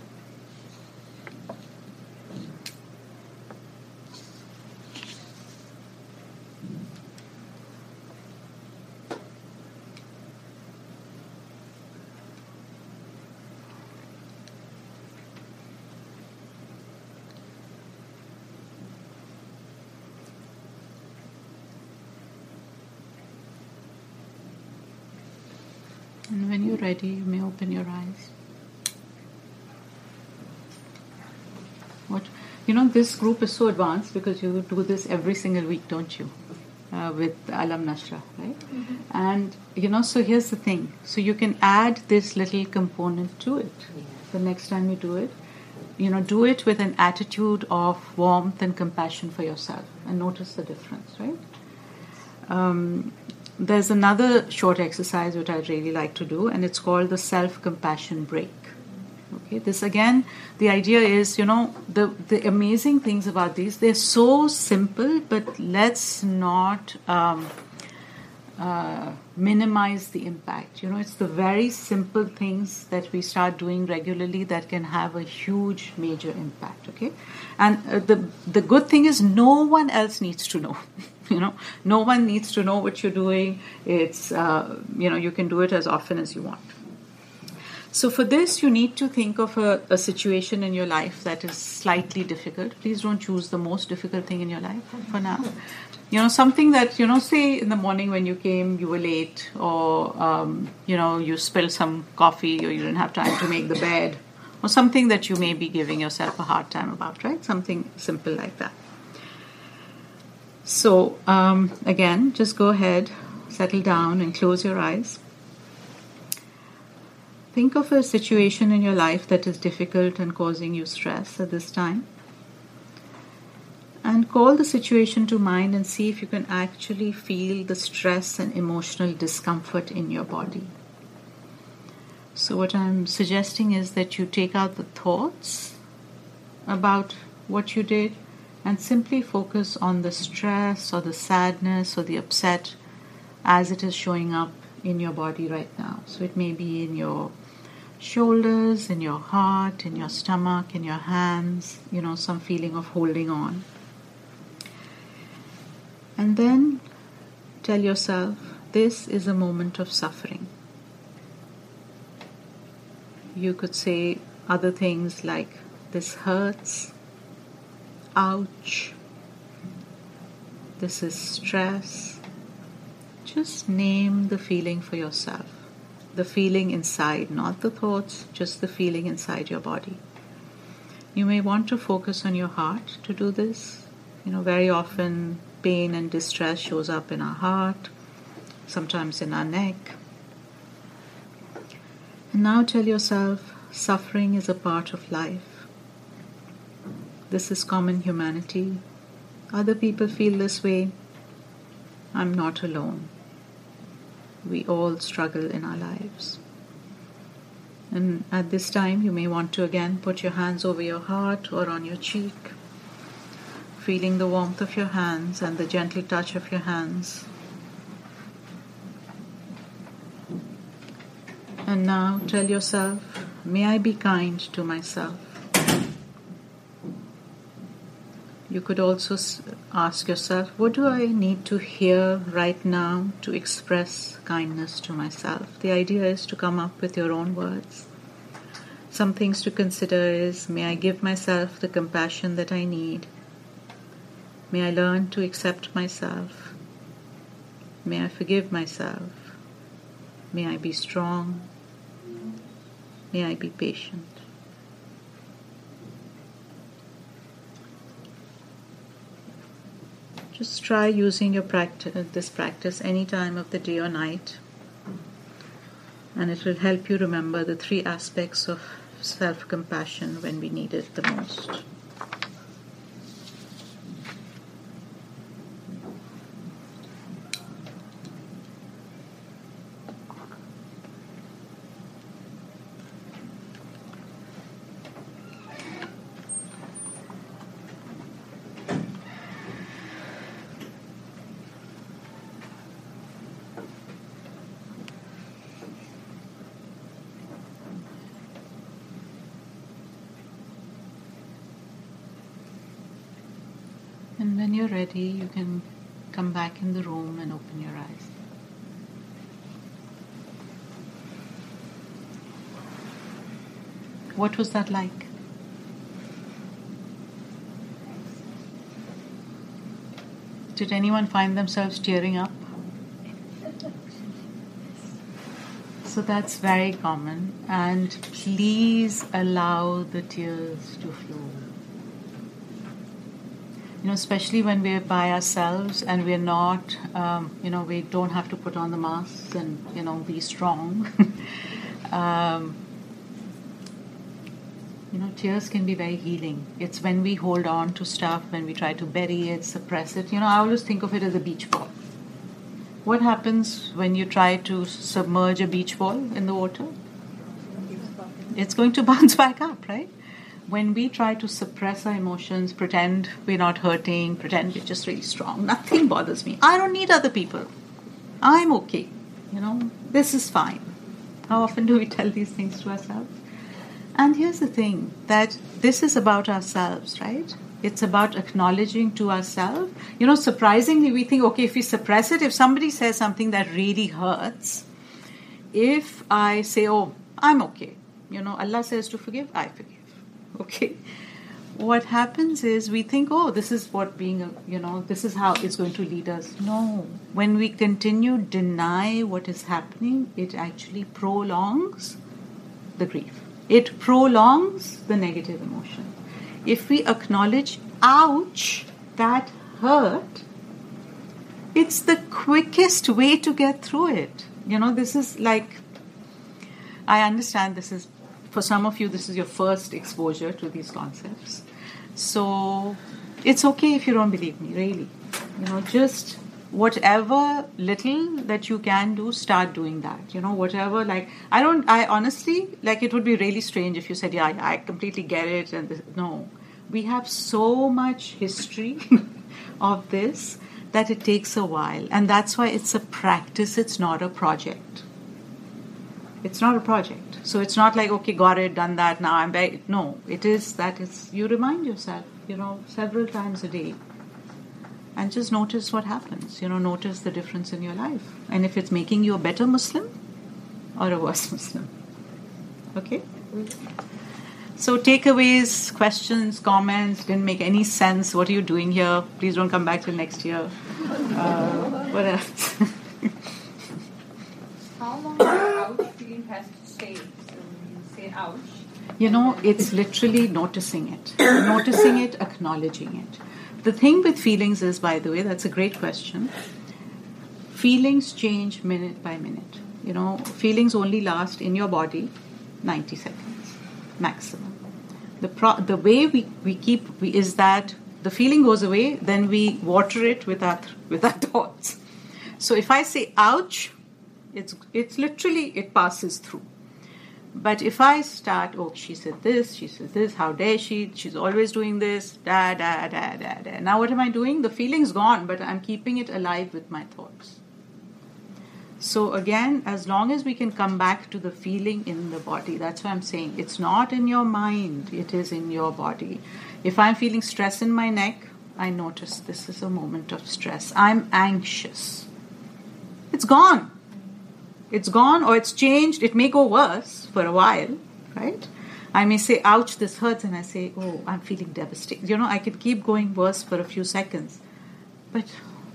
And when you're ready, you may open your eyes. What you know, this group is so advanced because you do this every single week, don't you? Uh, with Alam Nashra, right? Mm-hmm. And you know, so here's the thing. So you can add this little component to it. Yeah. The next time you do it, you know, do it with an attitude of warmth and compassion for yourself, and notice the difference, right? Um, There's another short exercise which I'd really like to do, and it's called the self-compassion break. Okay, this again, the idea is, you know, the, the amazing things about these, they're so simple, but let's not um, uh, minimize the impact. You know, it's the very simple things that we start doing regularly that can have a huge, major impact, okay? And uh, the, the good thing is no one else needs to know. You know, no one needs to know what you're doing. It's, uh, you know, you can do it as often as you want. So for this, you need to think of a, a situation in your life that is slightly difficult. Please don't choose the most difficult thing in your life for now. You know, something that, you know, say in the morning when you came, you were late, or, um, you know, you spilled some coffee, or you didn't have time to make the bed, or something that you may be giving yourself a hard time about, right? Something simple like that. So, um, again, just go ahead, settle down and close your eyes. think of a situation in your life that is difficult and causing you stress at this time. And call the situation to mind and see if you can actually feel the stress and emotional discomfort in your body. So what I'm suggesting is that you take out the thoughts about what you did and simply focus on the stress or the sadness or the upset as it is showing up in your body right now. So it may be in your shoulders, in your heart, in your stomach, in your hands, you know, some feeling of holding on. And then tell yourself, this is a moment of suffering. You could say other things like, this hurts, ouch, this is stress. Just name the feeling for yourself. The feeling inside, not the thoughts, just the feeling inside your body. You may want to focus on your heart to do this. You know, very often pain and distress shows up in our heart, sometimes in our neck. And now tell yourself, suffering is a part of life. This is common humanity. Other people feel this way. I'm not alone. We all struggle in our lives. And at this time, you may want to again put your hands over your heart or on your cheek, feeling the warmth of your hands and the gentle touch of your hands. And now tell yourself, may I be kind to myself. You could also ask yourself, what do I need to hear right now to express kindness to myself? The idea is to come up with your own words. Some things to consider is, may I give myself the compassion that I need? May I learn to accept myself? May I forgive myself? May I be strong? May I be patient? Just try using your practice, this practice any time of the day or night, and it will help you remember the three aspects of self-compassion when we need it the most. And when you're ready, you can come back in the room and open your eyes. What was that like? Did anyone find themselves tearing up? So that's very common, and please allow the tears to flow. You know, especially when we're by ourselves and we're not, um, you know, we don't have to put on the masks and, you know, be strong. um, you know, tears can be very healing. It's when we hold on to stuff, when we try to bury it, suppress it. You know, I always think of it as a beach ball. What happens when you try to submerge a beach ball in the water? It's going to bounce back up, right? When we try to suppress our emotions, pretend we're not hurting, pretend we're just really strong, nothing bothers me. I don't need other people. I'm okay. You know, this is fine. How often do we tell these things to ourselves? And here's the thing, that this is about ourselves, right? It's about acknowledging to ourselves. You know, surprisingly, we think, okay, if we suppress it, if somebody says something that really hurts, if I say, oh, I'm okay. You know, Allah says to forgive, I forgive. Okay, what happens is we think, oh, this is what being, a, you know, this is how it's going to lead us. No, when we continue deny what is happening, it actually prolongs the grief. It prolongs the negative emotion. If we acknowledge, ouch, that hurt, it's the quickest way to get through it. You know, this is like, I understand this is, for some of you, this is your first exposure to these concepts. So it's okay if you don't believe me, really. You know, just whatever little that you can do, start doing that. You know, whatever, like, I don't, I honestly, like, it would be really strange if you said, yeah, I, I completely get it. And this, no, we have so much history of this that it takes a while. And that's why it's a practice, it's not a project. It's not a project. So it's not like, okay, got it, done that, now I'm back. No, it is that it's, you remind yourself, you know, several times a day. And just notice what happens. You know, notice the difference in your life. And if it's making you a better Muslim or a worse Muslim. Okay? So takeaways, questions, comments, didn't make any sense. What are you doing here? Please don't come back till next year. Uh, what else? How long the ouch feeling has to stay? So when you say ouch. You know, it's literally noticing it. Noticing it, acknowledging it. The thing with feelings is, by the way, that's a great question. Feelings change minute by minute. You know, feelings only last in your body ninety seconds, maximum. The pro- the way we, we keep we, is that the feeling goes away, then we water it with our, with our thoughts. So if I say ouch, it's it's literally, it passes through. But if I start, oh, she said this, she said this, how dare she, she's always doing this, da, da, da, da, da. Now what am I doing? The feeling's gone, but I'm keeping it alive with my thoughts. So again, as long as we can come back to the feeling in the body, that's what I'm saying. It's not in your mind, it is in your body. If I'm feeling stress in my neck, I notice this is a moment of stress. I'm anxious. It's gone. It's gone or it's changed. It may go worse for a while, right? I may say, ouch, this hurts. And I say, oh, I'm feeling devastated. You know, I could keep going worse for a few seconds. But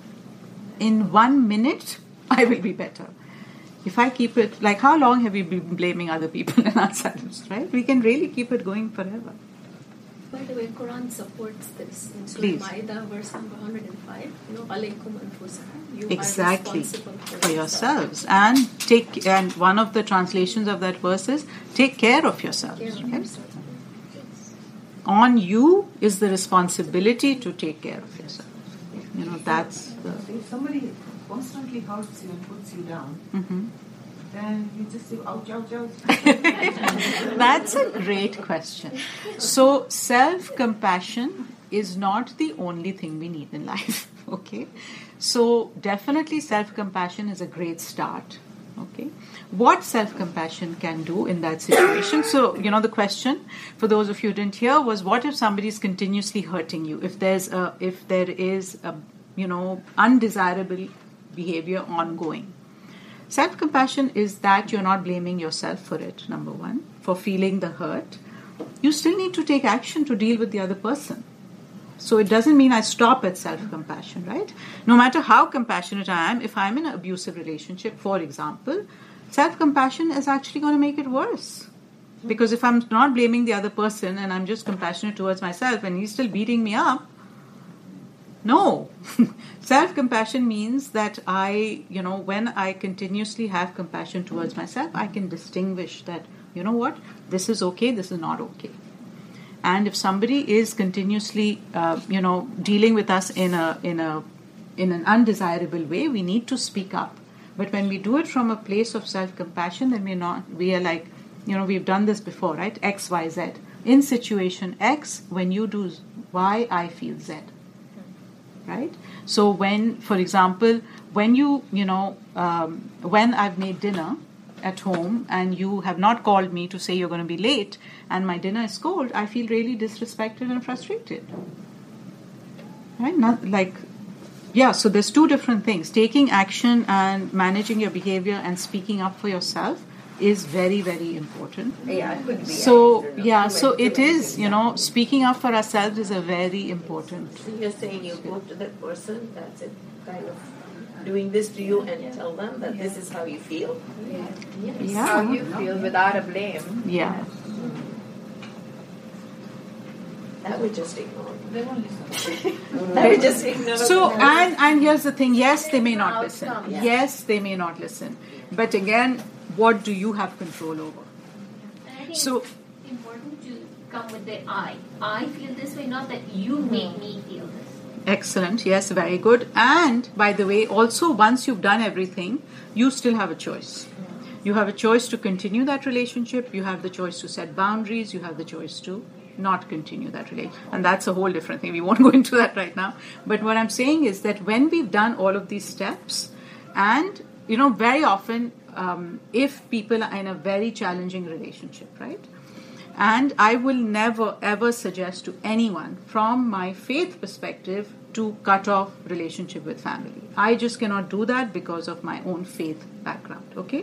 in one minute, I will be better. If I keep it, like how long have we been blaming other people and ourselves, right? We can really keep it going forever. By the way, Quran supports this. In Surah Please. Ma'idah, verse number one hundred five, you know, alaykum anfusakum. You Exactly. are responsible for, For yourselves. And take, and one of the translations of that verse is, take care of yourselves. Care of Right? yourself. Yes. On you is the responsibility to take care of yourself. You know, that's the... So if somebody constantly hurts you and puts you down, Mhm. then you just say, ouch, ouch, ouch. That's a great question. So self-compassion is not the only thing we need in life, okay? So definitely self-compassion is a great start, okay? What self-compassion can do in that situation? So, you know, the question, for those of you who didn't hear, was what if somebody is continuously hurting you? If there's a, if there is a, you know, undesirable behavior ongoing. Self-compassion is that you're not blaming yourself for it, number one, for feeling the hurt. You still need to take action to deal with the other person. So it doesn't mean I stop at self-compassion, right? No matter how compassionate I am, if I'm in an abusive relationship, for example, self-compassion is actually going to make it worse. Because if I'm not blaming the other person and I'm just compassionate towards myself and he's still beating me up, no. Self-compassion means that I, you know, when I continuously have compassion towards myself, I can distinguish that, you know what, this is okay, this is not okay. And if somebody is continuously, uh, you know, dealing with us in a in a in an undesirable way, we need to speak up. But when we do it from a place of self-compassion, then we're not. We are like, you know, we've done this before, right? X, Y, Z. In situation X, when you do Y, I feel Z. Right? So when, for example, when you, you know, um, when I've made dinner at home and you have not called me to say you're going to be late and my dinner is cold, I feel really disrespected and frustrated. Right? Not like, yeah, so there's two different things. Taking action and managing your behavior and speaking up for yourself is very, very important. Yeah, it could be. So, yeah, so it is, you know, speaking up for ourselves is a very important. So you're saying you go to that person that's it, kind of doing this to you and tell them that this is how you feel? Yes. Yeah. How you feel without a blame. Yeah. That we just ignore. They won't listen. That we just ignore. So, and, and here's the thing, yes, they may not listen. Outcome. Yes, they may not listen. But again, what do you have control over? And I think So- it's important to come with the I. I feel this way, not that you make me feel this. Excellent. Yes, very good. And by the way, also once you've done everything, you still have a choice. You have a choice to continue that relationship. You have the choice to set boundaries. You have the choice to not continue that relationship. And that's a whole different thing. We won't go into that right now. But what I'm saying is that when we've done all of these steps, and, you know, very often um, if people are in a very challenging relationship, right? And I will never ever suggest to anyone from my faith perspective to cut off relationship with family. I just cannot do that because of my own faith background, okay?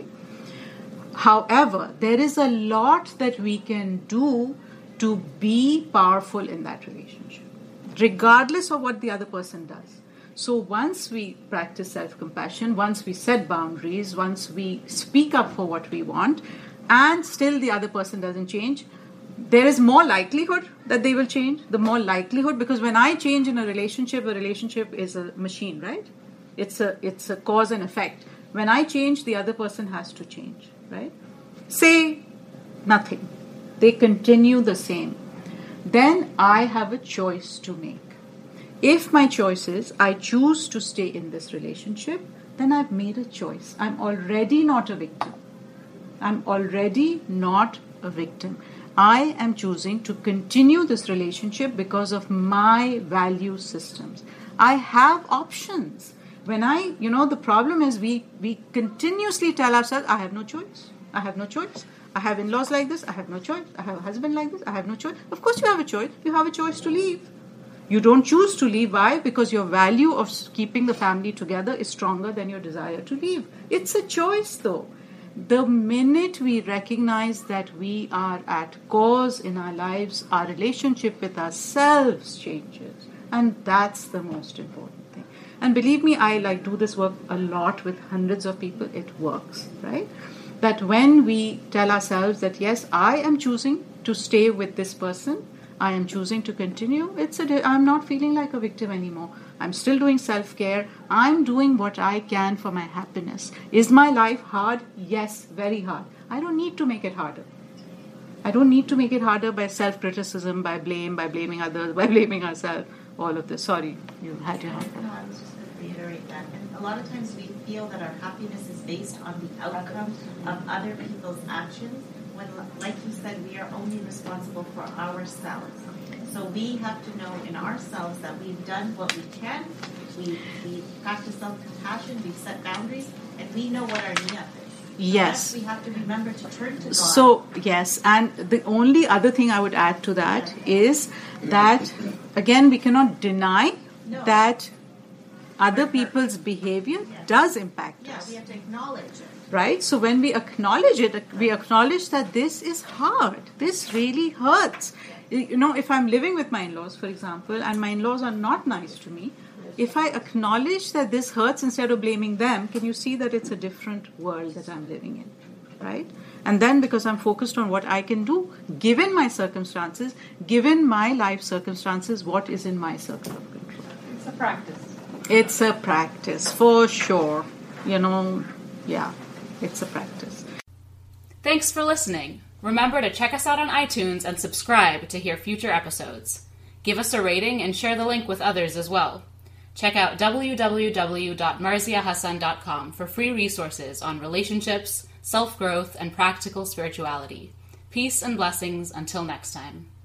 However, there is a lot that we can do to be powerful in that relationship, regardless of what the other person does. So once we practice self-compassion, once we set boundaries, once we speak up for what we want, and still the other person doesn't change, there is more likelihood that they will change. The more likelihood, because when I change in a relationship, a relationship is a machine, right? It's a it's a cause and effect. When I change, the other person has to change, right? Say nothing. They continue the same. Then I have a choice to make. If my choice is I choose to stay in this relationship, then I've made a choice. I'm already not a victim. I'm already not a victim. I am choosing to continue this relationship because of my value systems. I have options. When I, you know, the problem is we, we continuously tell ourselves, I have no choice. I have no choice. I have in-laws like this. I have no choice. I have a husband like this. I have no choice. Of course you have a choice. You have a choice to leave. You don't choose to leave. Why? Because your value of keeping the family together is stronger than your desire to leave. It's a choice though. The minute we recognize that we are at cause in our lives, our relationship with ourselves changes. And that's the most important thing. And believe me, I like do this work a lot with hundreds of people. It works, right? That when we tell ourselves that, yes, I am choosing to stay with this person, I am choosing to continue, it's a, I'm not feeling like a victim anymore. I'm still doing self-care. I'm doing what I can for my happiness. Is my life hard? Yes, very hard. I don't need to make it harder. I don't need to make it harder by self-criticism, by blame, by blaming others, by blaming ourselves, all of this. Sorry, you had your hand up. No, I was just going to reiterate that. And a lot of times we feel that our happiness is based on the outcome of other people's actions, when, like you said, we are only responsible for ourselves. So we have to know in ourselves that we've done what we can, we, we practice self-compassion, we've set boundaries, and we know what our niyat is. Yes. We have to remember to turn to God. So, yes, and the only other thing I would add to that is that, again, we cannot deny No. that other people's behavior does impact Yeah, us. we have to acknowledge it. Right? So when we acknowledge it, we acknowledge that this is hard. This really hurts. You know, if I'm living with my in-laws, for example, and my in-laws are not nice to me, if I acknowledge that this hurts instead of blaming them, can you see that it's a different world that I'm living in? Right? And then because I'm focused on what I can do, given my circumstances, given my life circumstances, what is in my circle of control? It's a practice. It's a practice, for sure. You know, yeah. It's a practice. Thanks for listening. Remember to check us out on iTunes and subscribe to hear future episodes. Give us a rating and share the link with others as well. Check out w w w dot marzia hassan dot com for free resources on relationships, self-growth, and practical spirituality. Peace and blessings until next time.